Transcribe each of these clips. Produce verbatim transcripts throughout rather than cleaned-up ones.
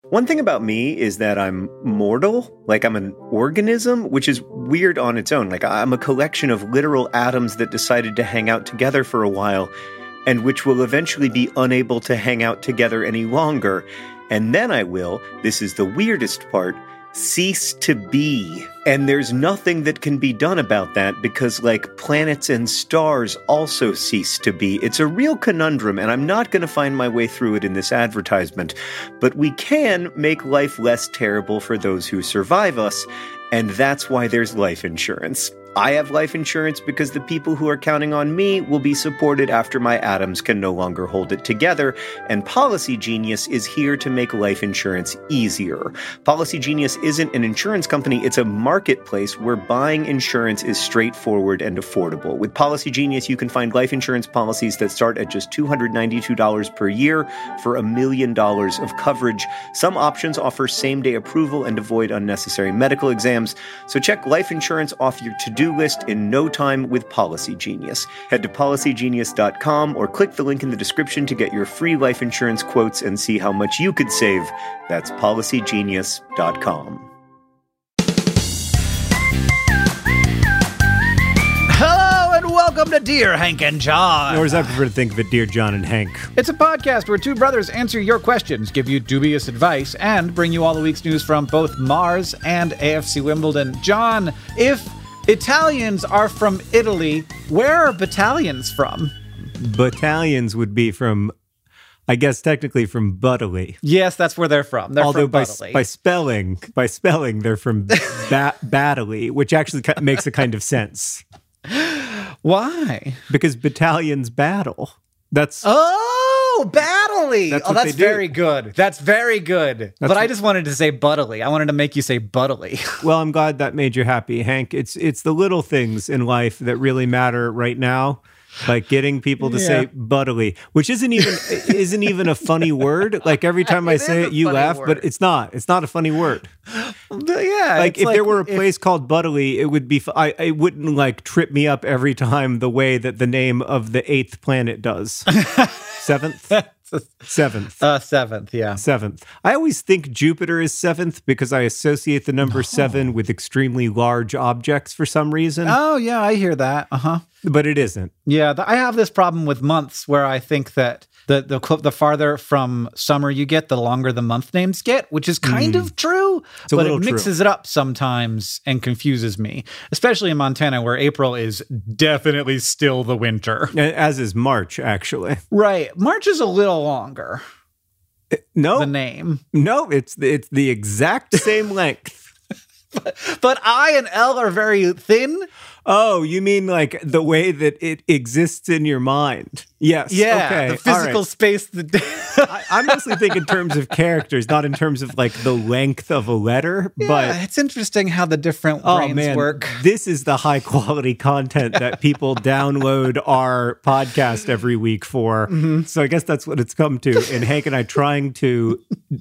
One thing about me is that I'm mortal, like I'm an organism, which is weird on its own. Like I'm a collection of literal atoms that decided to hang out together for a while, and which will eventually be unable to hang out together any longer. And then I will, this is the weirdest part, cease to be. And there's nothing that can be done about that because, like, planets and stars also cease to be. It's a real conundrum, and I'm not going to find my way through it in this advertisement. But we can make life less terrible for those who survive us, and that's why there's life insurance. I have life insurance because the people who are counting on me will be supported after my atoms can no longer hold it together, and Policy Genius is here to make life insurance easier. Policy Genius isn't an insurance company, it's a marketplace where buying insurance is straightforward and affordable. With Policy Genius, you can find life insurance policies that start at just two hundred ninety-two dollars per year for a million dollars of coverage. Some options offer same-day approval and avoid unnecessary medical exams, so check life insurance off your to-do list in no time with Policy Genius. Head to policy genius dot com or click the link in the description to get your free life insurance quotes and see how much you could save. That's policy genius dot com. Hello and welcome to Dear Hank and John. Or as I prefer to think of it, Dear John and Hank. It's a podcast where two brothers answer your questions, give you dubious advice, and bring you all the week's news from both Mars and A F C Wimbledon. John, if Italians are from Italy, where are battalions from? Battalions would be from, I guess, technically from Buttily. Yes, that's where they're from. They're Although from by, Buttily. by spelling, by spelling, they're from ba- Battily, which actually ki- makes a kind of sense. Why? Because battalions battle. That's Oh, Battily. That's oh, what that's they do. very good. That's very good. That's but I what- just wanted to say Buttily. I wanted to make you say Buttily. well. I'm glad that made you happy, Hank. It's it's the little things in life that really matter right now. Like getting people to Yeah. say buttily, which isn't even isn't even a funny word. Like every time I It say is it, a you funny laugh, word. but it's not. It's not a funny word. Yeah. Like it's if there were a if- place called Buttily, it would be. f- I it wouldn't like trip me up every time the way that the name of the eighth planet does. Seventh, seventh, Uh, seventh, yeah. seventh. I always think Jupiter is seventh because I associate the number seven with extremely large objects for some reason. Oh, yeah, I hear that. Uh-huh. But it isn't. Yeah, th- I have this problem with months where I think that the the cl- the farther from summer you get, the longer the month names get, which is kind of true, a but it little true. mixes it up sometimes and confuses me, especially in Montana where April is definitely still the winter. As is March, actually. Right. March is a little longer, No, the name. no, it's the, it's the exact same length. But I and L are very thin. Oh, you mean like the way that it exists in your mind? Yes. Yeah, Okay. the all physical right. space. That I, I mostly think in terms of characters, not in terms of like the length of a letter. yeah, but it's interesting how the different oh brains man, work. this is the high quality content that people download our podcast every week for. Mm-hmm. So I guess that's what it's come to. And Hank and I trying to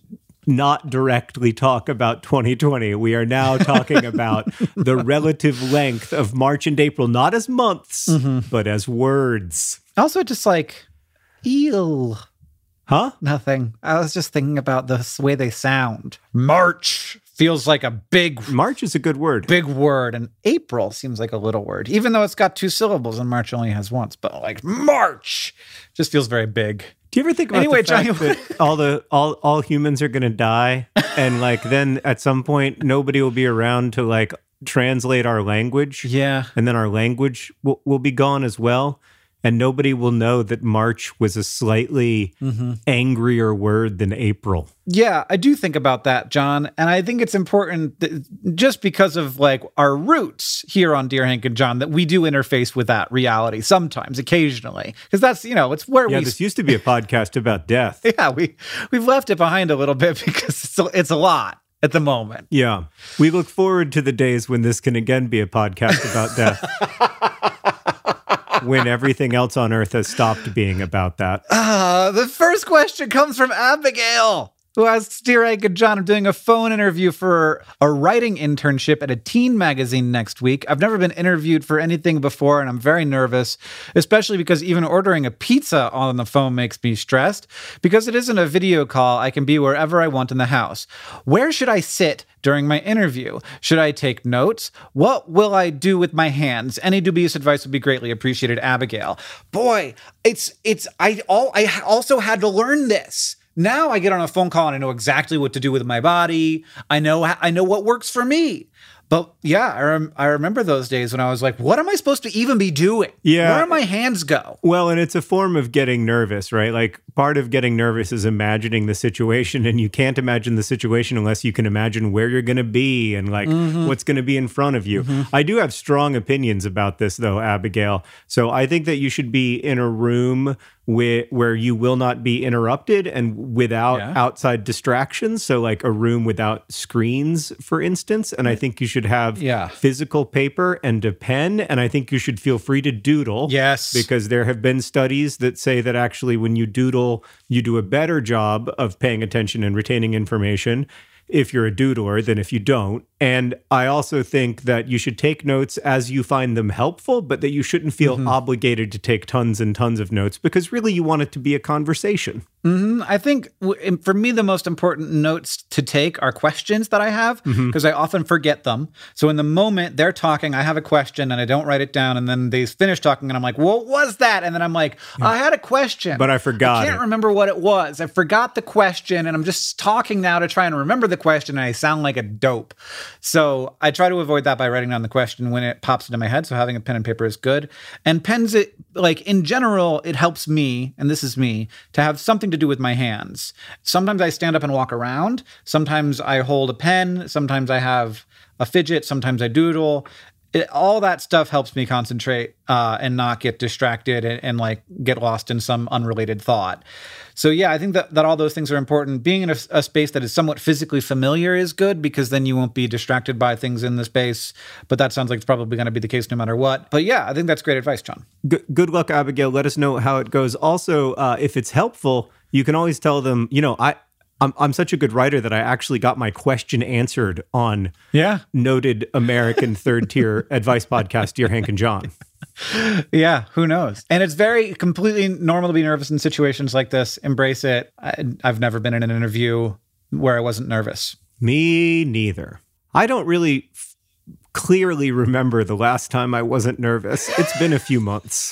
not directly talk about twenty twenty. We are now talking about the relative length of March and April, not as months, Mm-hmm. but as words. Also, just like eel. Huh? Nothing. I was just thinking about the s- way they sound. March feels like a big, March is a good word. big word, and April seems like a little word, even though it's got two syllables and March only has once. But like March just feels very big. Do you ever think about Anyway, the fact Johnny- that all the all all humans are going to die, and like then at some point nobody will be around to like translate our language, Yeah. and then our language will, will be gone as well, and nobody will know that March was a slightly angrier word than April. Yeah, I do think about that, John. And I think it's important that just because of like our roots here on Dear Hank and John, that we do interface with that reality sometimes, occasionally. Because that's, you know, it's where Yeah, we... this used to be a podcast about death. yeah, we, we've left it behind a little bit because it's a, it's a lot at the moment. Yeah, we look forward to the days when this can again be a podcast about death. When everything else on Earth has stopped being about that. Uh, the first question comes from Abigail. who asks, Dear Hank and John, I'm doing a phone interview for a writing internship at a teen magazine next week. I've never been interviewed for anything before, and I'm very nervous, especially because even ordering a pizza on the phone makes me stressed. Because it isn't a video call, I can be wherever I want in the house. Where should I sit during my interview? Should I take notes? What will I do with my hands? Any dubious advice would be greatly appreciated, Abigail. Boy, it's, it's, I all, I also had to learn this. Now I get on a phone call and I know exactly what to do with my body. I know, I know what works for me. But yeah, I, rem- I remember those days when I was like, what am I supposed to even be doing? Yeah. Where do my hands go? Well, and it's a form of getting nervous, right? Like part of getting nervous is imagining the situation, and you can't imagine the situation unless you can imagine where you're going to be and like mm-hmm. what's going to be in front of you. Mm-hmm. I do have strong opinions about this though, Abigail. So I think that you should be in a room where, where you will not be interrupted and without yeah. outside distractions. So like a room without screens, for instance. And I think you should have yeah. physical paper and a pen. And I think you should feel free to doodle. Yes. Because there have been studies that say that actually when you doodle, you do a better job of paying attention and retaining information if you're a doodler than if you don't. And I also think that you should take notes as you find them helpful, but that you shouldn't feel mm-hmm. obligated to take tons and tons of notes because really you want it to be a conversation. Mm-hmm. I think w- for me, the most important notes to take are questions that I have because mm-hmm. I often forget them. So in the moment they're talking, I have a question and I don't write it down. And then they finish talking and I'm like, what was that? And then I'm like, yeah. I had a question, but I forgot I can't it. remember what it was. I forgot the question and I'm just talking now to try and remember the question. And I sound like a dope. So I try to avoid that by writing down the question when it pops into my head. So having a pen and paper is good. And pens, it like in general, it helps me, and this is me, to have something to do with my hands. Sometimes I stand up and walk around. Sometimes I hold a pen. Sometimes I have a fidget. Sometimes I doodle. It, all that stuff helps me concentrate uh, and not get distracted and, and like get lost in some unrelated thought. So yeah, I think that, that all those things are important. Being in a, a space that is somewhat physically familiar is good because then you won't be distracted by things in the space. But that sounds like it's probably going to be the case no matter what. But yeah, I think that's great advice, John. Good, good luck, Abigail. Let us know how it goes. Also, uh, if it's helpful, you can always tell them, you know, I, I'm I'm such a good writer that I actually got my question answered on yeah. noted American third tier advice podcast, Dear Hank and John. Yeah, who knows? And it's very completely normal to be nervous in situations like this. Embrace it. I, I've never been in an interview where I wasn't nervous. Me neither. I don't really f- clearly remember the last time I wasn't nervous. It's been a few months.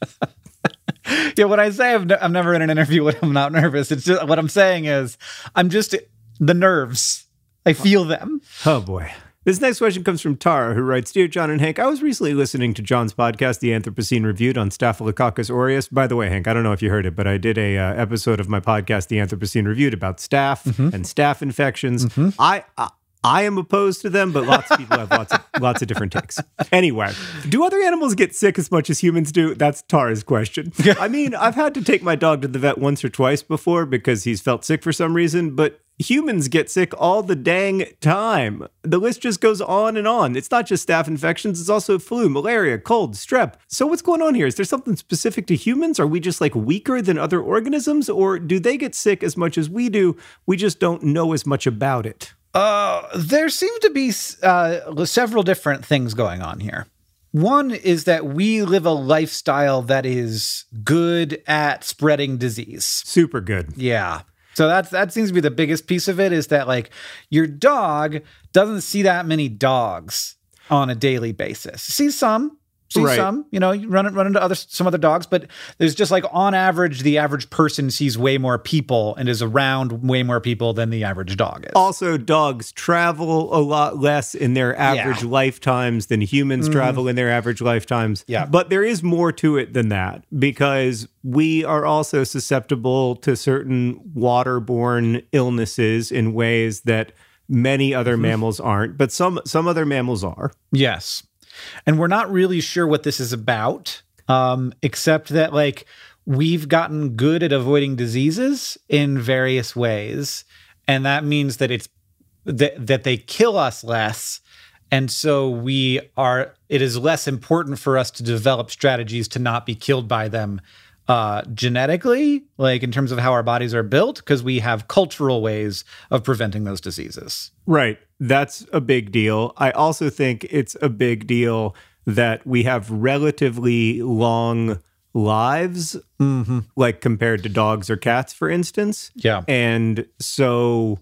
Yeah, when I say I've n- I'm never in an interview when I'm not nervous, it's just what I'm saying is I'm just the nerves. I feel them. Oh, boy. This next question comes from Tara, who writes, Dear John and Hank, I was recently listening to John's podcast, The Anthropocene Reviewed, on Staphylococcus aureus. By the way, Hank, I don't know if you heard it, but I did a uh, episode of my podcast, The Anthropocene Reviewed, about staph mm-hmm. and staph infections. Mm-hmm. I... I I am opposed to them, but lots of people have lots of lots of different takes. Anyway, do other animals get sick as much as humans do? That's Tara's question. I mean, I've had to take my dog to the vet once or twice before because he's felt sick for some reason, but humans get sick all the dang time. The list just goes on and on. It's not just staph infections, it's also flu, malaria, cold, strep. So what's going on here? Is there something specific to humans? Are we just like weaker than other organisms? Or do they get sick as much as we do? We just don't know as much about it. Uh, there seem to be uh, several different things going on here. One is that we live a lifestyle that is good at spreading disease. Super good. Yeah. So that's, that seems to be the biggest piece of it is that like your dog doesn't see that many dogs on a daily basis. See some. See right. some, you know, you run run into other some other dogs, but there's just like on average, the average person sees way more people and is around way more people than the average dog is. Also, dogs travel a lot less in their average yeah. lifetimes than humans mm-hmm. travel in their average lifetimes. Yeah. But there is more to it than that because we are also susceptible to certain waterborne illnesses in ways that many other mm-hmm. mammals aren't, but some some other mammals are. Yes. And we're not really sure what this is about, um, except that, like, we've gotten good at avoiding diseases in various ways. And that means that it's that, that they kill us less. And so we are, it is less important for us to develop strategies to not be killed by them uh, genetically, like in terms of how our bodies are built, because we have cultural ways of preventing those diseases. Right. That's a big deal. I also think it's a big deal that we have relatively long lives, Mm-hmm. like compared to dogs or cats, for instance. Yeah. And so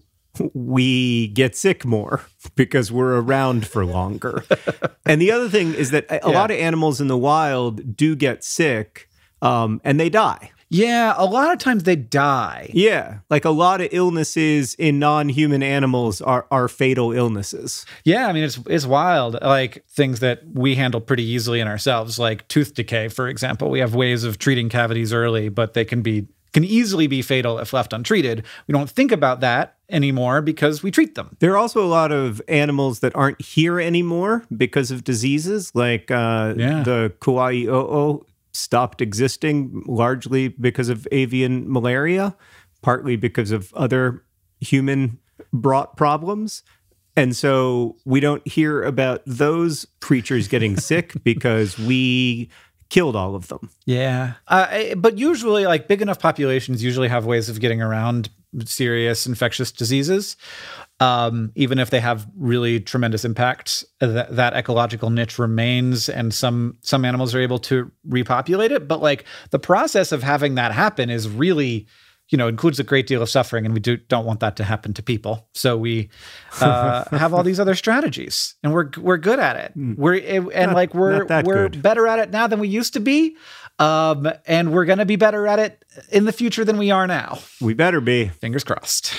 we get sick more because we're around for longer. And the other thing is that a Yeah. lot of animals in the wild do get sick, um, and they die. Yeah, a lot of times they die. Yeah, like a lot of illnesses in non-human animals are, are fatal illnesses. Yeah, I mean, it's it's wild. Like things that we handle pretty easily in ourselves, like tooth decay, for example. We have ways of treating cavities early, but they can be can easily be fatal if left untreated. We don't think about that anymore because we treat them. There are also a lot of animals that aren't here anymore because of diseases, like uh, Yeah. the Kauai o'o stopped existing largely because of avian malaria, partly because of other human-brought problems. And so we don't hear about those creatures getting sick because we killed all of them. Yeah. Uh, I- but usually, like, big enough populations usually have ways of getting around serious infectious diseases. Um, even if they have really tremendous impacts, that, that ecological niche remains, and some some animals are able to repopulate it. But like the process of having that happen is really, you know, includes a great deal of suffering, and we do don't want that to happen to people. So we uh, have all these other strategies, and we're we're good at it. We're and Not- like we're not that we're good. better at it now than we used to be, um, and we're going to be better at it in the future than we are now. We better be. Fingers crossed.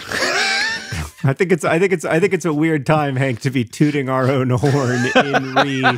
I think it's. I think it's. I think it's a weird time, Hank, to be tooting our own horn in re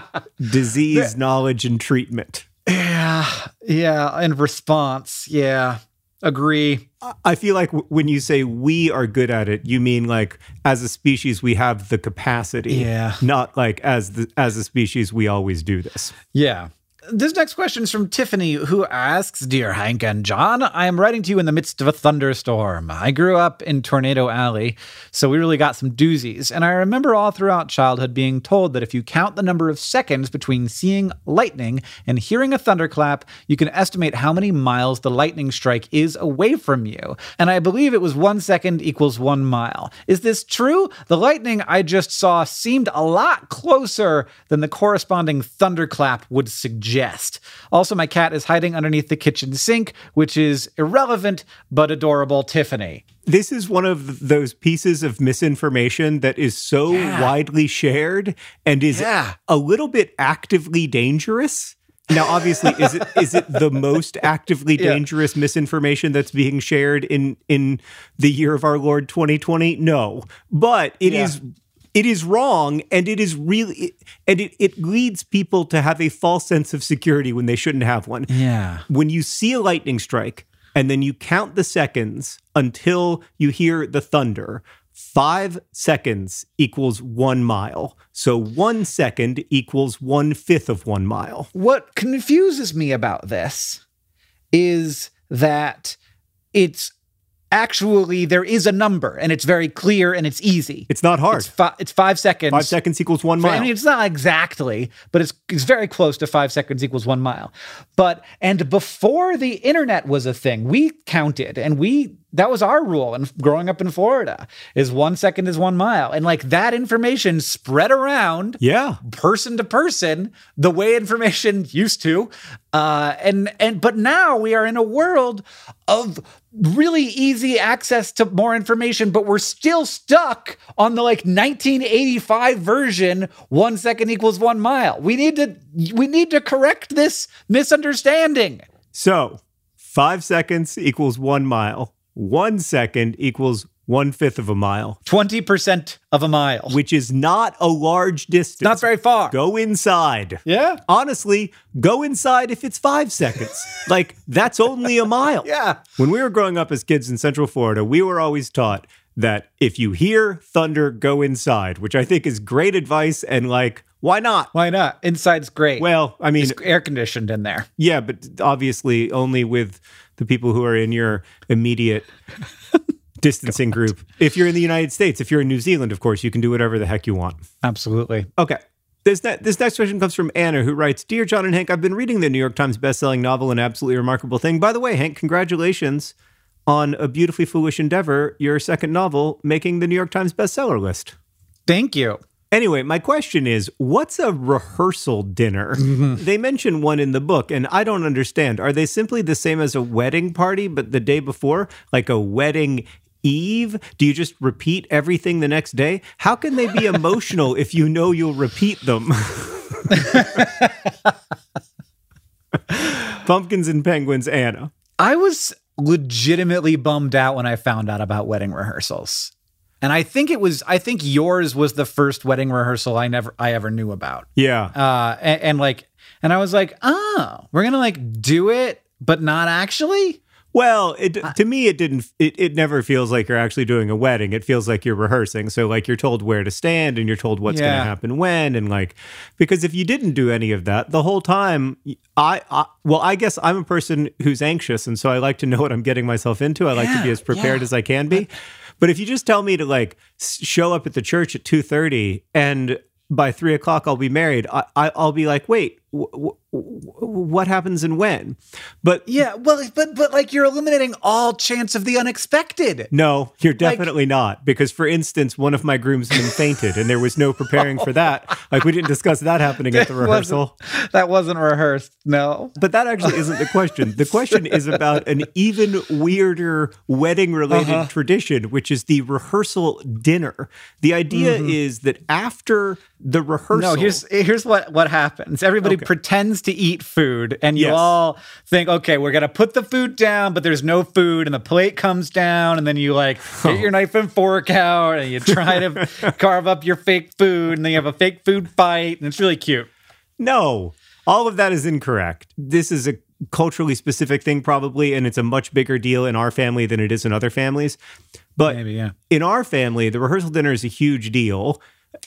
disease knowledge and treatment. Yeah, yeah. In response, yeah, agree. I feel like w- when you say we are good at it, you mean like as a species we have the capacity. Yeah. Not like as the as a species we always do this. Yeah. This next question is from Tiffany, who asks, Dear Hank and John, I am writing to you in the midst of a thunderstorm. I grew up in Tornado Alley, so we really got some doozies. And I remember all throughout childhood being told that if you count the number of seconds between seeing lightning and hearing a thunderclap, you can estimate how many miles the lightning strike is away from you. And I believe it was one second equals one mile. Is this true? The lightning I just saw seemed a lot closer than the corresponding thunderclap would suggest. Also, my cat is hiding underneath the kitchen sink, which is irrelevant but adorable. Tiffany. This is one of those pieces of misinformation that is so Yeah. widely shared and is Yeah. a little bit actively dangerous. Now, obviously, is it is it the most actively Yeah. dangerous misinformation that's being shared in in the year of our Lord twenty twenty? No, but it Yeah. is it is wrong, and it is really and it, it leads people to have a false sense of security when they shouldn't have one. Yeah. When you see a lightning strike and then you count the seconds until you hear the thunder, five seconds equals one mile. So one second equals one fifth of one mile. What confuses me about this is that it's actually, there is a number, and it's very clear and it's easy. It's not hard. It's, fi- it's five seconds. Five seconds equals one mile. I mean, it's not exactly, but it's it's very close to five seconds equals one mile. But, and before the internet was a thing, we counted, and we, that was our rule. And growing up in Florida is one second is one mile. And like that information spread around Yeah. person to person the way information used to. Uh, and, and, but now we are in a world of really easy access to more information, but we're still stuck on the like nineteen eighty-five version, one second equals one mile. We need to, we need to correct this misunderstanding. So five seconds equals one mile. One second equals one fifth of a mile, twenty percent of a mile, which is not a large distance. not very far. Go inside. Yeah. Honestly, go inside if it's five seconds. Like, that's only a mile. Yeah. When we were growing up as kids in Central Florida, we were always taught that if you hear thunder, go inside, which I think is great advice. And like, why not? Why not? Inside's great. Well, I mean, it's air conditioned in there. yeah, but obviously only with the people who are in your immediate distancing group. If you're in the United States, if you're in New Zealand, of course, you can do whatever the heck you want. Absolutely. Okay. This, ne- this next question comes from Anna, who writes, Dear John and Hank, I've been reading the New York Times bestselling novel, An Absolutely Remarkable Thing. By the way, Hank, congratulations on A Beautifully Foolish Endeavor, your second novel, making the New York Times bestseller list. Thank you. Anyway, my question is, what's a rehearsal dinner? Mm-hmm. They mention one in the book, and I don't understand. Are they simply the same as a wedding party, but the day before? Like a wedding eve? Do you just repeat everything the next day? How can they be emotional if you know you'll repeat them? Pumpkins and Penguins, Anna. I was legitimately bummed out when I found out about wedding rehearsals. And I think it was, I think yours was the first wedding rehearsal I never, I ever knew about. Yeah. Uh, and, and like, and I was like, oh, we're going to like do it, but not actually. Well, it, to me, it didn't, it, it never feels like you're actually doing a wedding. It feels like you're rehearsing. So like you're told where to stand and you're told what's Yeah. going to happen when. And like, because if you didn't do any of that the whole time, I, I, well, I guess I'm a person who's anxious. And so I like to know what I'm getting myself into. I like Yeah, to be as prepared yeah. as I can be. But if you just tell me to like show up at the church at two thirty and by three o'clock I'll be married, I, I, I'll be like, wait, w- w- what happens and when? But Yeah, well, but but like you're eliminating all chance of the unexpected. no, you're definitely like, not. Because, for instance, one of my groomsmen fainted and there was no preparing for that. Like, we didn't discuss that happening at the rehearsal. Wasn't, that wasn't rehearsed, no. But that actually isn't the question. The question is about an even weirder wedding-related Uh-huh. tradition, which is the rehearsal dinner. The idea Mm-hmm. is that after the rehearsal... No, here's here's what, what happens. Everybody Okay. pretends to eat food, and you Yes. all think, okay, we're going to put the food down, but there's no food, and the plate comes down, and then you like get your knife and fork out, and you try to carve up your fake food, and then you have a fake food fight, and it's really cute. No, all of that is incorrect. This is a culturally specific thing probably, and it's a much bigger deal in our family than it is in other families. But Maybe, yeah. in our family, the rehearsal dinner is a huge deal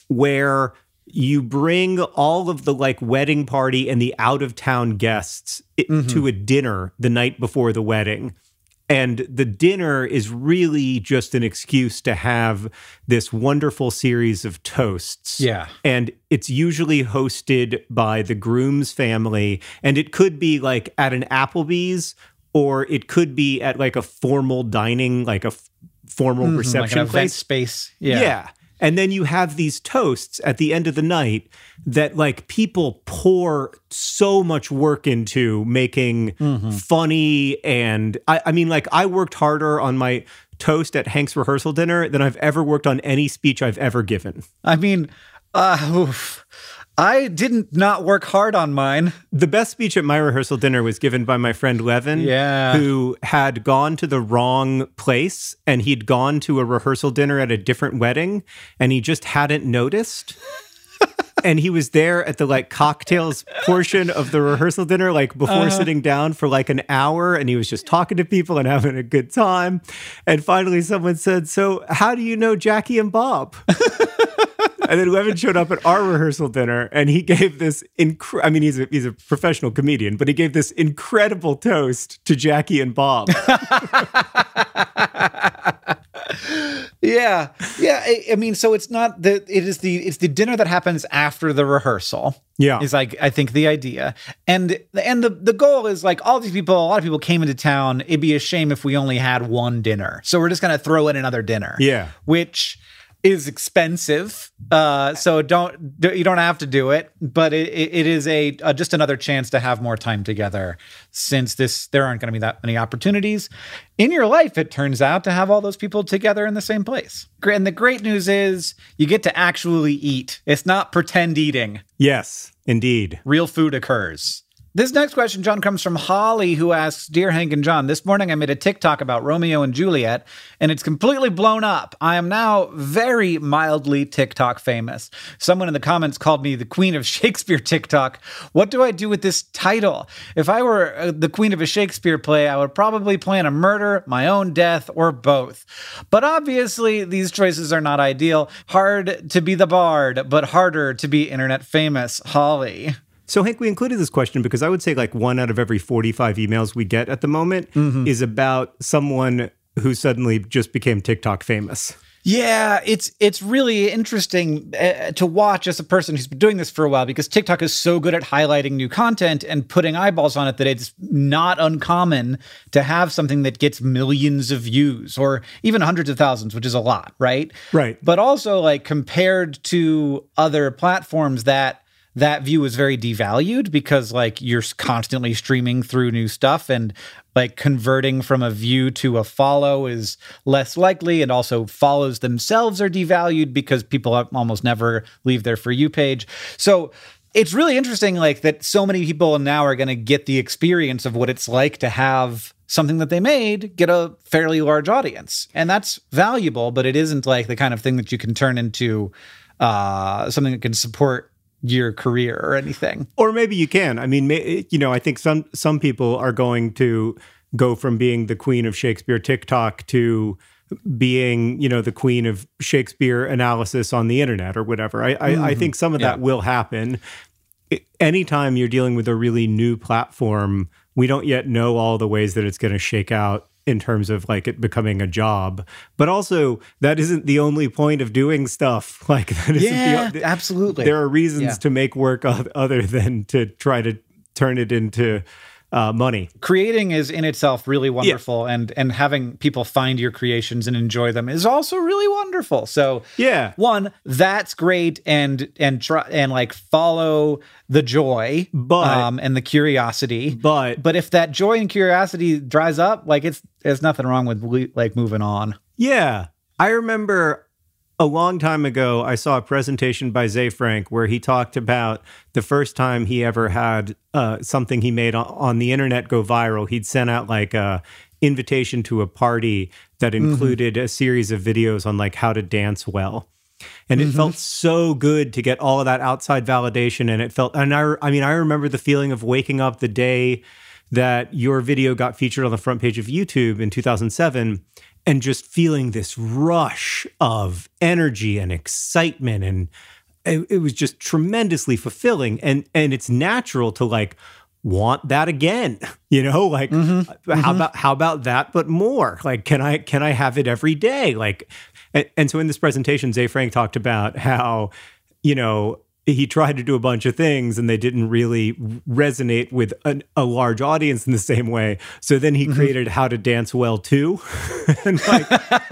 where you bring all of the like wedding party and the out of town guests i- Mm-hmm. to a dinner the night before the wedding. And the dinner is really just an excuse to have this wonderful series of toasts. Yeah. And it's usually hosted by the groom's family. And it could be like at an Applebee's, or it could be at like a formal dining, like a f- formal Mhm, like reception an event place. space. Yeah. Yeah. And then you have these toasts at the end of the night that like people pour so much work into making Mm-hmm. funny. And I, I mean, like I worked harder on my toast at Hank's rehearsal dinner than I've ever worked on any speech I've ever given. I mean, uh, oof. I didn't not work hard on mine. The best speech at my rehearsal dinner was given by my friend Levin, Yeah. who had gone to the wrong place and he'd gone to a rehearsal dinner at a different wedding and he just hadn't noticed. And he was there at the like cocktails portion of the rehearsal dinner, like before Uh-huh. sitting down for like an hour. And he was just talking to people and having a good time. And finally someone said, "So how do you know Jackie and Bob?" And then Levin showed up at our rehearsal dinner and he gave this, incre- I mean, he's a, he's a professional comedian, but he gave this incredible toast to Jackie and Bob. Yeah, yeah. I, I mean, so it's not the. It is the. It's the dinner that happens after the rehearsal. Yeah. is like I think the idea, and and the the goal is like all these people. A lot of people came into town. It'd be a shame if we only had one dinner. So we're just gonna throw in another dinner. Yeah. which is expensive. Uh, so don't you don't have to do it, but it, it, it is a uh, just another chance to have more time together. Since this, there aren't going to be that many opportunities in your life. It turns out to have all those people together in the same place. And the great news is you get to actually eat. It's not pretend eating. Yes, indeed. Real food occurs. This next question, John, comes from Holly, who asks, Dear Hank and John, this morning I made a TikTok about Romeo and Juliet, and it's completely blown up. I am now very mildly TikTok famous. Someone in the comments called me the Queen of Shakespeare TikTok. What do I do with this title? If I were uh, the Queen of a Shakespeare play, I would probably plan a murder, my own death, or both. But obviously, these choices are not ideal. Hard to be the bard, but harder to be internet famous. Holly. So, Hank, we included this question because I would say like one out of every forty-five emails we get at the moment Mm-hmm. is about someone who suddenly just became TikTok famous. Yeah, it's it's really interesting uh, to watch as a person who's been doing this for a while, because TikTok is so good at highlighting new content and putting eyeballs on it that it's not uncommon to have something that gets millions of views or even hundreds of thousands, which is a lot, right? Right. But also, like, compared to other platforms, that that view is very devalued because, like, you're constantly streaming through new stuff, and like converting from a view to a follow is less likely, and also follows themselves are devalued because people almost never leave their For You page. So it's really interesting, like, that so many people now are going to get the experience of what it's like to have something that they made get a fairly large audience. And that's valuable, but it isn't like the kind of thing that you can turn into uh, something that can support your career or anything. Or maybe you can. I mean, may, you know, I think some some people are going to go from being the queen of Shakespeare TikTok to being, you know, the queen of Shakespeare analysis on the internet or whatever. I, mm-hmm. I, I think some of that yeah. will happen. Anytime you're dealing with a really new platform, we don't yet know all the ways that it's going to shake out in terms of like it becoming a job. But also, that isn't the only point of doing stuff. Like that isn't yeah, the, absolutely. There are reasons yeah. to make work other than to try to turn it into uh, money. Creating is in itself really wonderful, yeah. and and having people find your creations and enjoy them is also really wonderful. So yeah, one, that's great, and and try and like follow the joy, but um, and the curiosity. But but if that joy and curiosity dries up, like it's there's nothing wrong with like moving on. Yeah, I remember a long time ago, I saw a presentation by Ze Frank where he talked about the first time he ever had uh, something he made on, on the internet go viral. He'd sent out like a invitation to a party that included mm-hmm. a series of videos on like how to dance well. And mm-hmm. it felt so good to get all of that outside validation. And it felt, and I, I mean, I remember the feeling of waking up the day that your video got featured on the front page of YouTube in two thousand seven and just feeling this rush of energy and excitement. And it, it was just tremendously fulfilling. And, and it's natural to like want that again, you know, like mm-hmm. how mm-hmm. about, how about that, but more like, can I, can I have it every day? Like, and, and so in this presentation, Ze Frank talked about how, you know, he tried to do a bunch of things and they didn't really resonate with an, a large audience in the same way. So then he mm-hmm. created How to Dance Well Too. and, like,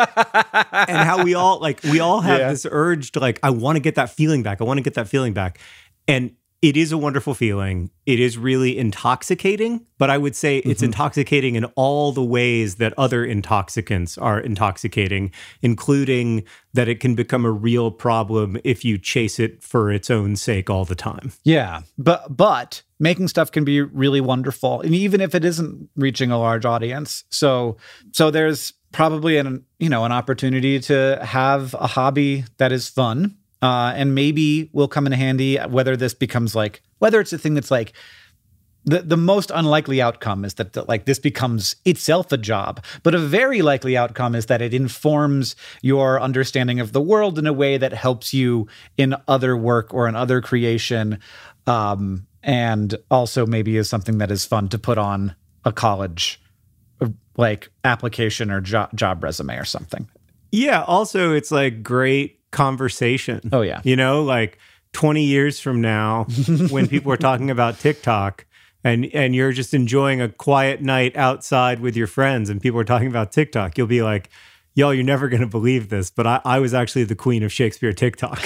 and how we all like, we all have yeah. this urge to like, I want to get that feeling back. I want to get that feeling back. And it is a wonderful feeling. It is really intoxicating, but I would say it's mm-hmm. intoxicating in all the ways that other intoxicants are intoxicating, including that it can become a real problem if you chase it for its own sake all the time. Yeah, but but making stuff can be really wonderful, and even if it isn't reaching a large audience. So so there's probably an you know an opportunity to have a hobby that is fun. Uh, and maybe will come in handy whether this becomes like, whether it's a thing that's like, the, the most unlikely outcome is that the, like this becomes itself a job. But a very likely outcome is that it informs your understanding of the world in a way that helps you in other work or in other creation. Um, and also maybe is something that is fun to put on a college like application or jo- job resume or something. Yeah. Also, it's like great conversation. Oh yeah. You know, like twenty years from now when people are talking about TikTok and and you're just enjoying a quiet night outside with your friends and people are talking about TikTok, you'll be like, yo, you're never going to believe this, but I, I was actually the queen of Shakespeare TikTok.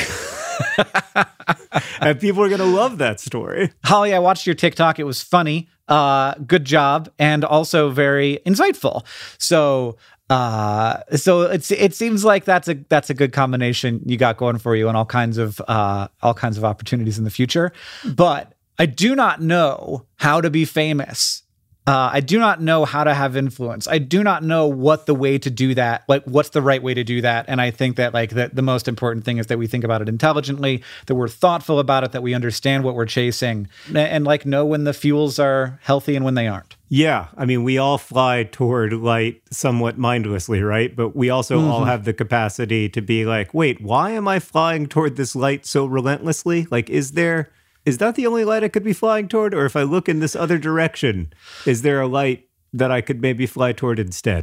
And people are going to love that story. Holly, I watched your TikTok. It was funny. Uh, good job. And also very insightful. So Uh, so it's it seems like that's a that's a good combination you got going for you, and all kinds of uh, all kinds of opportunities in the future. But I do not know how to be famous. Uh, I do not know how to have influence. I do not know what the way to do that, like what's the right way to do that. And I think that like that the most important thing is that we think about it intelligently, that we're thoughtful about it, that we understand what we're chasing, and, and like know when the fuels are healthy and when they aren't. Yeah. I mean, we all fly toward light somewhat mindlessly, right? But we also mm-hmm. all have the capacity to be like, wait, why am I flying toward this light so relentlessly? Like, is there... Is that the only light I could be flying toward? Or if I look in this other direction, is there a light that I could maybe fly toward instead?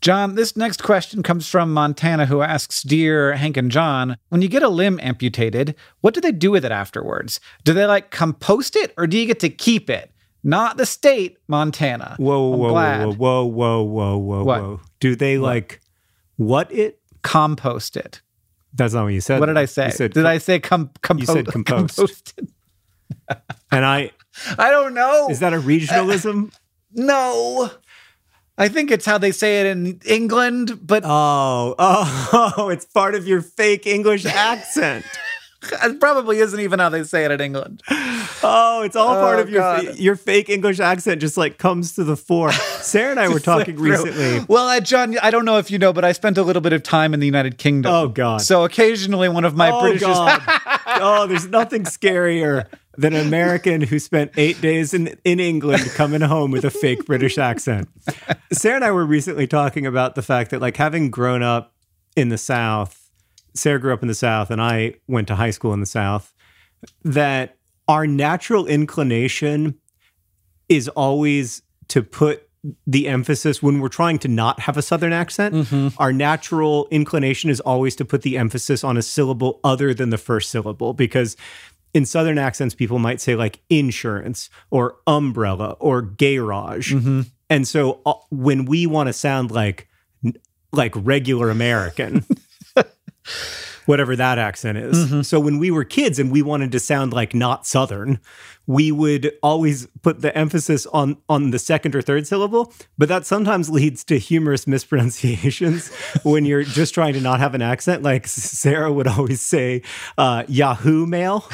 John, this next question comes from Montana, who asks, Dear Hank and John, when you get a limb amputated, what do they do with it afterwards? Do they, like, compost it, or do you get to keep it? Not the state, Montana. Whoa, I'm whoa, glad. whoa, whoa, whoa, whoa, whoa, What? whoa. Do they, What? like, what it? Compost it. That's not what you said. What did I say? You said did com- I say com- compo- You said compost. composted? And I, I don't know. is that a regionalism? No. I think it's how they say it in England, but Oh, oh, it's part of your fake English accent. it probably isn't even how they say it in England. Oh, it's all part Oh, of your God. fa- your fake English accent just like comes to the fore. Sarah and I were talking Through. recently. Well, uh, John, I don't know if you know, but I spent a little bit of time in the United Kingdom. Oh, God. So occasionally one of my Oh, British God. Oh, there's nothing scarier than an American who spent eight days in, in England coming home with a fake British accent. Sarah and I were recently talking about the fact that, like, having grown up in the South, Sarah grew up in the South and I went to high school in the South, that our natural inclination is always to put the emphasis when we're trying to not have a Southern accent. Mm-hmm. Our natural inclination is always to put the emphasis on a syllable other than the first syllable, because in Southern accents, people might say like insurance or umbrella or garage. Mm-hmm. And so uh, when we want to sound like like regular American, whatever that accent is. Mm-hmm. So when we were kids and we wanted to sound like not Southern, we would always put the emphasis on on the second or third syllable, but that sometimes leads to humorous mispronunciations when you're just trying to not have an accent. Like Sarah would always say, uh, Yahoo Mail.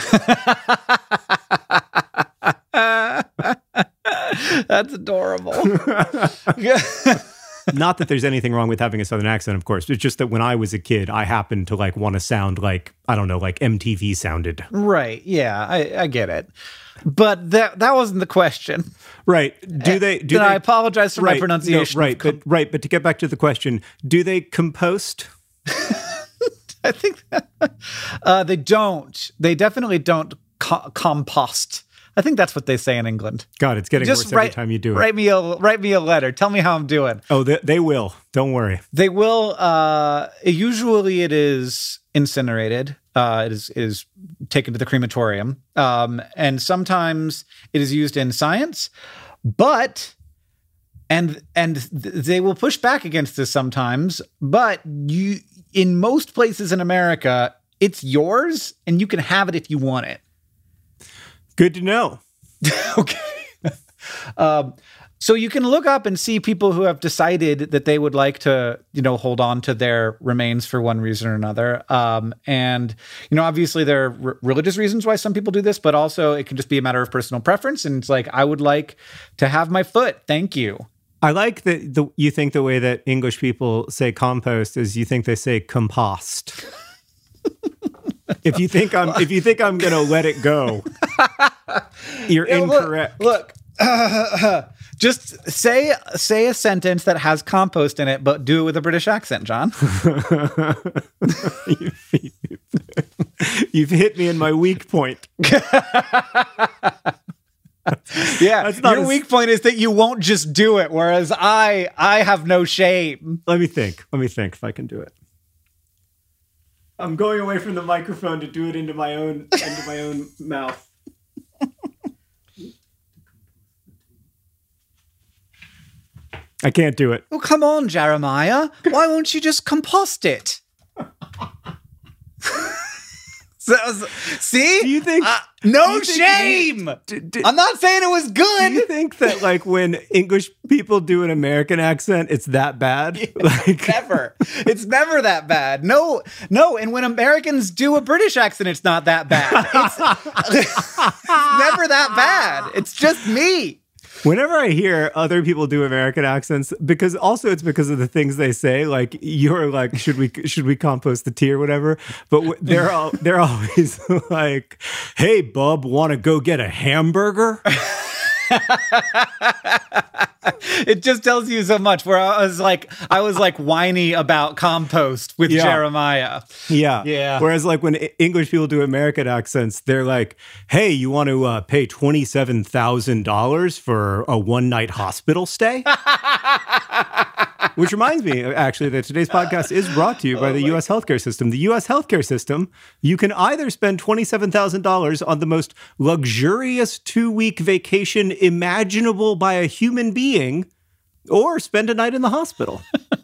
That's adorable. Not that there's anything wrong with having a Southern accent, of course. It's just that when I was a kid, I happened to like want to sound like, I don't know, like M T V sounded. Right. Yeah, I, I get it. But that that wasn't the question. Right. Do they do and they I apologize for right, my pronunciation. No, right, but right, but to get back to the question, do they compost? I think uh, they don't. They definitely don't co- compost. I think that's what they say in England. God, it's getting Just worse write, every time you do it. Write me a write me a letter. Tell me how I'm doing. Oh, they, they will. Don't worry. They will. Uh, usually, it is incinerated. Uh, it is it is taken to the crematorium, um, and sometimes it is used in science. But and and th- they will push back against this sometimes. But you, in most places in America, it's yours, and you can have it if you want it. Good to know. Okay. um, so you can look up and see people who have decided that they would like to, you know, hold on to their remains for one reason or another. Um, and, you know, obviously there are r- religious reasons why some people do this, but also it can just be a matter of personal preference. And it's like, I would like to have my foot. Thank you. I like that the, you think the way that English people say compost is you think they say compost. If you think I'm if you think I'm gonna let it go, you're Yeah, look, incorrect. Look, uh, just say say a sentence that has compost in it, but do it with a British accent, John. You've hit me in my weak point. Yeah, That's not your as- weak point is that you won't just do it, whereas I I have no shame. Let me think. Let me think if I can do it. I'm going away from the microphone to do it into my own into my own mouth. I can't do it. Well, come on, Jeremiah. Why won't you just compost it? So, see? Do you think? Uh, no do you think shame. D- d- I'm not saying it was do you good. think that like when English people do an American accent, it's that bad? Like, Never. It's never that bad. No, no. And when Americans do a British accent, it's not that bad. It's, it's never that bad. It's just me. whenever I hear other people do American accents, because also it's because of the things they say, like you're like, should we should we compost the tea or whatever? But w- they're all, they're always like, hey, bub, want to go get a hamburger? It just tells you so much. Where I was like, I was like whiny about compost with Yeah. Jeremiah. Yeah. Yeah. Whereas like when I- English people do American accents, they're like, hey, you want to uh, pay twenty-seven thousand dollars for a one night hospital stay? Which reminds me, actually, that today's podcast is brought to you by the U S healthcare system. The U S healthcare system, you can either spend twenty-seven thousand dollars on the most luxurious two-week vacation imaginable by a human being, or spend a night in the hospital.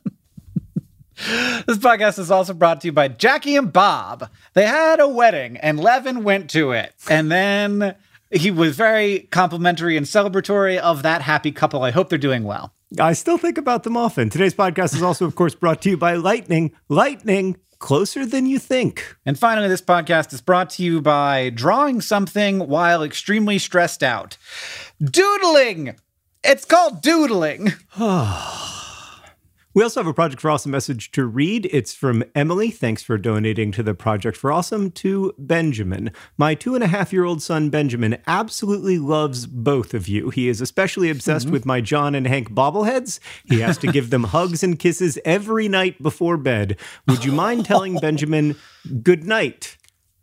This podcast is also brought to you by Jackie and Bob. They had a wedding, and Levin went to it. And then he was very complimentary and celebratory of that happy couple. I hope they're doing well. I still think about them often. Today's podcast is also, of course, brought to you by Lightning. Lightning, closer than you think. And finally, this podcast is brought to you by drawing something while extremely stressed out. Doodling! It's called doodling. We also have a Project for Awesome message to read. It's from Emily. Thanks for donating to the Project for Awesome. To Benjamin. My two and a half year old son, Benjamin, absolutely loves both of you. He is especially obsessed mm-hmm. with my John and Hank bobbleheads. He has to give them hugs and kisses every night before bed. Would you mind telling Benjamin good night?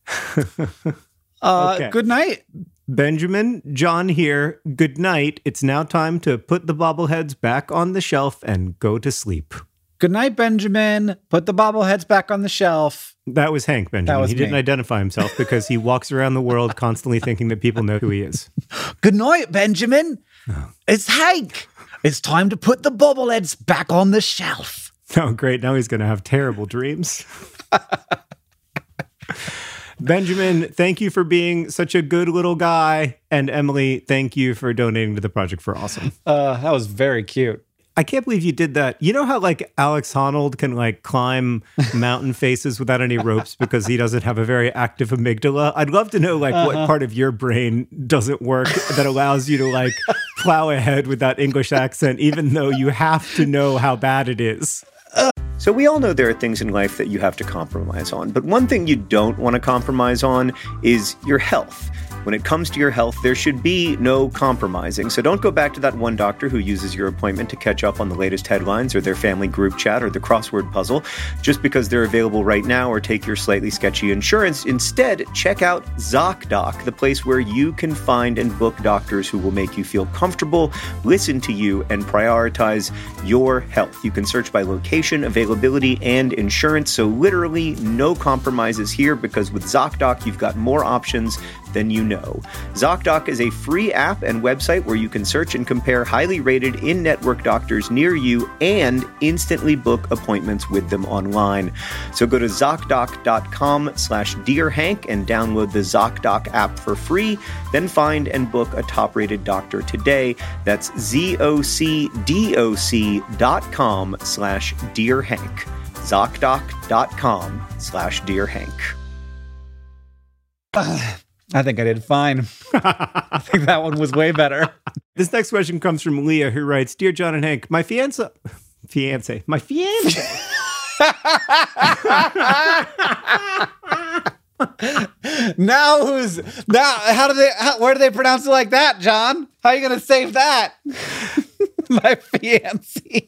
uh, okay. Good night. Benjamin, John here. Good night. It's now time to put the bobbleheads back on the shelf and go to sleep. Good night, Benjamin. Put the bobbleheads back on the shelf. That was Hank, Benjamin. Was he me. didn't identify himself because he walks around the world constantly thinking that people know who he is. Good night, Benjamin. Oh. It's Hank. It's time to put the bobbleheads back on the shelf. Oh, great. Now he's going to have terrible dreams. Benjamin, thank you for being such a good little guy. And Emily, thank you for donating to the Project for Awesome. Uh, that was very cute. I can't believe you did that. You know how like Alex Honnold can like climb mountain faces without any ropes because he doesn't have a very active amygdala? I'd love to know like uh-huh. what part of your brain doesn't work that allows you to like plow ahead with that English accent, even though you have to know how bad it is. So we all know there are things in life that you have to compromise on, but one thing you don't want to compromise on is your health. When it comes to your health, there should be no compromising. So don't go back to that one doctor who uses your appointment to catch up on the latest headlines or their family group chat or the crossword puzzle just because they're available right now or take your slightly sketchy insurance. Instead, check out ZocDoc, the place where you can find and book doctors who will make you feel comfortable, listen to you, and prioritize your health. You can search by location, availability, and insurance. So literally no compromises here because with ZocDoc, you've got more options than you know. ZocDoc is a free app and website where you can search and compare highly rated in-network doctors near you and instantly book appointments with them online. So go to ZocDoc.com slash Dear Hank and download the ZocDoc app for free. Then find and book a top-rated doctor today. That's ZocDoc dot com slash Dear Hank. ZocDoc.com slash Dear Hank. I think I did fine. I think that one was way better. This next question comes from Leah, who writes, Dear John and Hank, my fiance, fiance, my fiance. Now who's, now, how do they, how, where do they pronounce it like that, John? How are you going to save that? My fiance.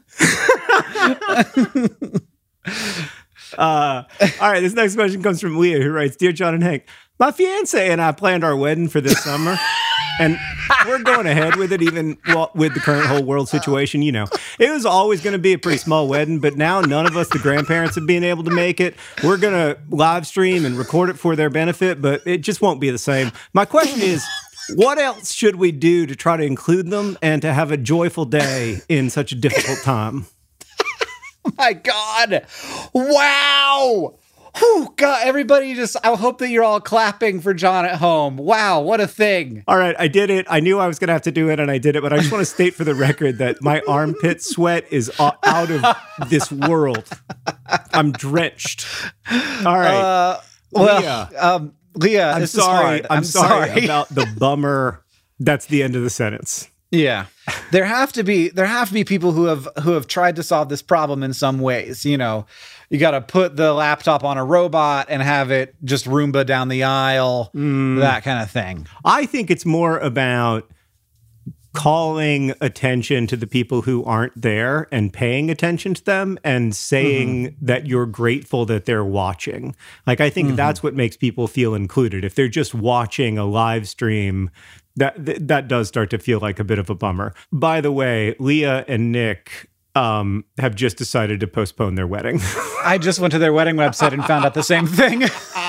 uh, all right, this next question comes from Leah, who writes, Dear John and Hank, my fiance and I planned our wedding for this summer, and we're going ahead with it even well, with the current whole world situation. You know, it was always going to be a pretty small wedding, but now none of us, the grandparents, have been able to make it. We're going to live stream and record it for their benefit, but it just won't be the same. My question is, what else should we do to try to include them and to have a joyful day in such a difficult time? Oh my God. Wow. Whew, God, everybody just, I hope that you're all clapping for John at home. Wow, what a thing. All right, I did it. I knew I was going to have to do it, and I did it. But I just want to state for the record that my armpit sweat is out of this world. I'm drenched. All right. Uh, well, Leah, um, Leah I'm this sorry. is hard. I'm, I'm sorry, sorry about the bummer. That's the end of the sentence. Yeah. There have to be there have to be people who have who have tried to solve this problem in some ways. You know, you got to put the laptop on a robot and have it just Roomba down the aisle, mm. that kind of thing. I think it's more about calling attention to the people who aren't there and paying attention to them and saying mm-hmm. that you're grateful that they're watching. Like, I think mm-hmm. that's what makes people feel included. If they're just watching a live stream, that th- that does start to feel like a bit of a bummer. By the way, Leah and Nick, um, have just decided to postpone their wedding. I just went to their wedding website and found out the same thing.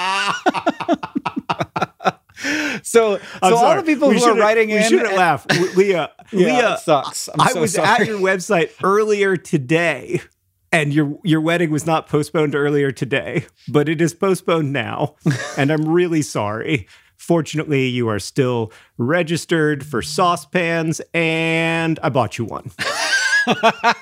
So, so all the people we who are writing we in, we shouldn't and, laugh, Leah. yeah, Leah, it sucks. I'm I so was sorry. at your website earlier today, and your your wedding was not postponed earlier today, but it is postponed now, and I'm really sorry. Fortunately, you are still registered for saucepans, and I bought you one. This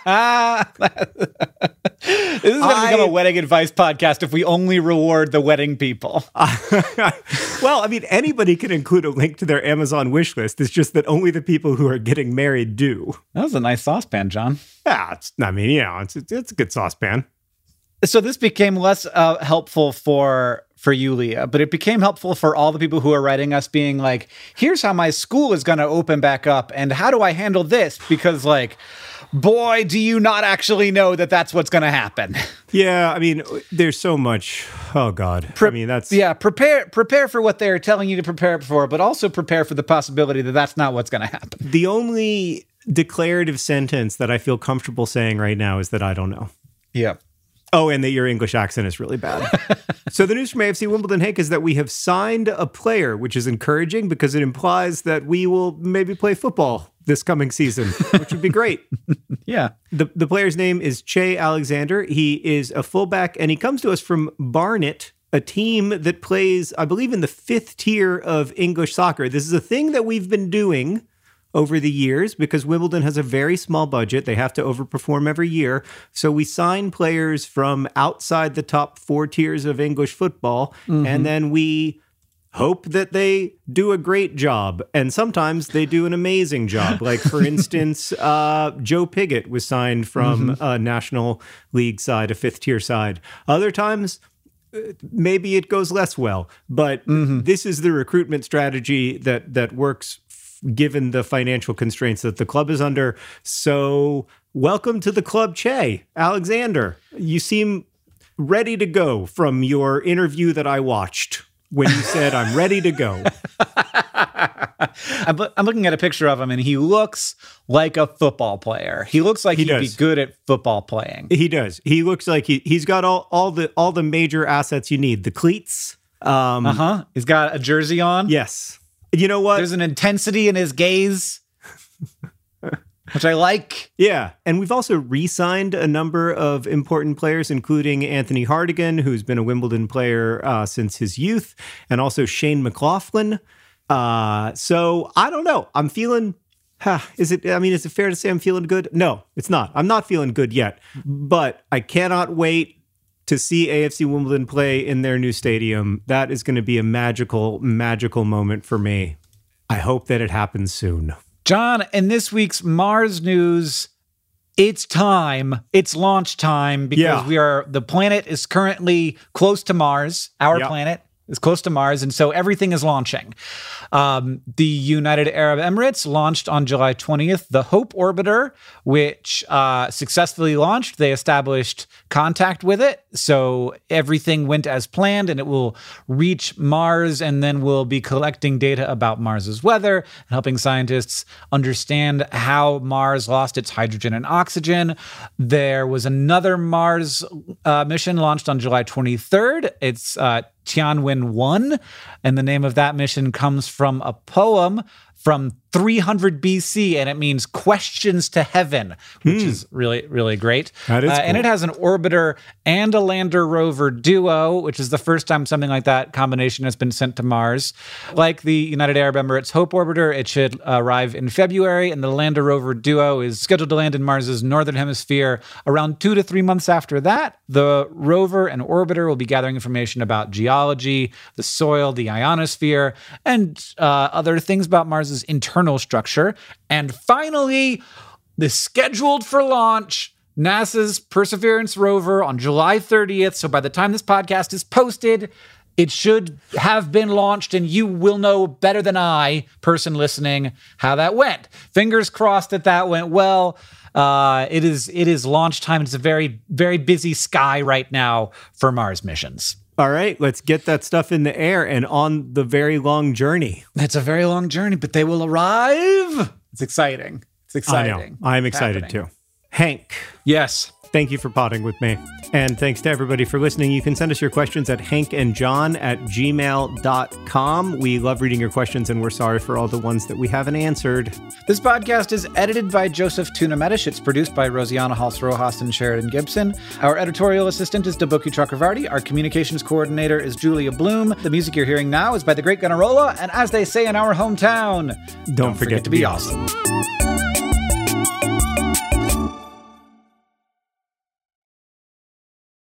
is going to become a wedding advice podcast if we only reward the wedding people. Well, I mean, anybody can include a link to their Amazon wish list. It's just that only the people who are getting married do. That was a nice saucepan, John. Yeah, it's, I mean, yeah, it's, it's a good saucepan. So this became less uh, helpful for for you, Leah, but it became helpful for all the people who are writing us being like, here's how my school is going to open back up, and how do I handle this? Because, like, boy, do you not actually know that that's what's going to happen. Yeah, I mean, there's so much. Oh, God. Pre- I mean, that's... Yeah, prepare prepare for what they're telling you to prepare for, but also prepare for the possibility that that's not what's going to happen. The only declarative sentence that I feel comfortable saying right now is that I don't know. Yeah. Oh, and that your English accent is really bad. So the news from A F C Wimbledon, Hank, is that we have signed a player, which is encouraging because it implies that we will maybe play football this coming season, which would be great. Yeah. The the player's name is Che Alexander. He is a fullback, and he comes to us from Barnet, a team that plays, I believe, in the fifth tier of English soccer. This is a thing that we've been doing over the years because Wimbledon has a very small budget. They have to overperform every year. So we sign players from outside the top four tiers of English football, mm-hmm. and then we hope that they do a great job. And sometimes they do an amazing job. Like, for instance, uh, Joe Pigott was signed from mm-hmm. a National League side, a fifth tier side. Other times, maybe it goes less well. But mm-hmm. this is the recruitment strategy that that works given the financial constraints that the club is under. So welcome to the club, Che Alexander. You seem ready to go from your interview that I watched when you said, I'm ready to go. I'm, I'm looking at a picture of him, and he looks like a football player. He looks like he he'd does. be good at football playing. He does. He looks like he, he's got all, all the all the major assets you need. The cleats. Um, uh-huh. He's got a jersey on. Yes. You know what? There's an intensity in his gaze, which I like. Yeah. And we've also re-signed a number of important players, including Anthony Hartigan, who's been a Wimbledon player uh, since his youth, and also Shane McLaughlin. Uh, so I don't know. I'm feeling... Huh, is it, I mean, is it fair to say I'm feeling good? No, it's not. I'm not feeling good yet. But I cannot wait to see A F C Wimbledon play in their new stadium. That is going to be a magical, magical moment for me. I hope that it happens soon. John, in this week's Mars news, it's time. It's launch time because yeah. we are, the planet is currently close to Mars. Our yep. planet is close to Mars, and so everything is launching. Um, the United Arab Emirates launched on July twentieth the Hope Orbiter, which uh, successfully launched. They established contact with it, so everything went as planned, and it will reach Mars, and then we'll be collecting data about Mars's weather and helping scientists understand how Mars lost its hydrogen and oxygen. There was another Mars uh, mission launched on July twenty-third. It's uh, Tianwen one, and the name of that mission comes from a poem from three hundred B C, and it means questions to heaven, which hmm. is really, really great. That is uh, cool. And it has an orbiter and a lander rover duo, which is the first time something like that combination has been sent to Mars. Like the United Arab Emirates Hope Orbiter, it should arrive in February, and the lander rover duo is scheduled to land in Mars's northern hemisphere around two to three months after that. The rover and orbiter will be gathering information about geology, the soil, the ionosphere, and uh, other things about Mars's internal structure. And finally, the scheduled for launch, NASA's Perseverance rover on July thirtieth. So by the time this podcast is posted, it should have been launched, and you will know better than I, person listening, how that went. Fingers crossed that that went well. Uh, it is it is launch time. It's a very, very busy sky right now for Mars missions. All right, let's get that stuff in the air and on the very long journey. It's a very long journey, but they will arrive. It's exciting. It's exciting. I know. I'm excited happening. too. Hank. Yes. Thank you for potting with me. And thanks to everybody for listening. You can send us your questions at hankandjohn at gmail dot com. We love reading your questions, and we're sorry for all the ones that we haven't answered. This podcast is edited by Joseph Tuna-Medish. It's produced by Rosianna Halse-Rojas and Sheridan Gibson. Our editorial assistant is Dabuki Chakravarti. Our communications coordinator is Julia Bloom. The music you're hearing now is by the Great Gunnarolla. And as they say in our hometown, don't, don't forget, forget to be awesome. awesome.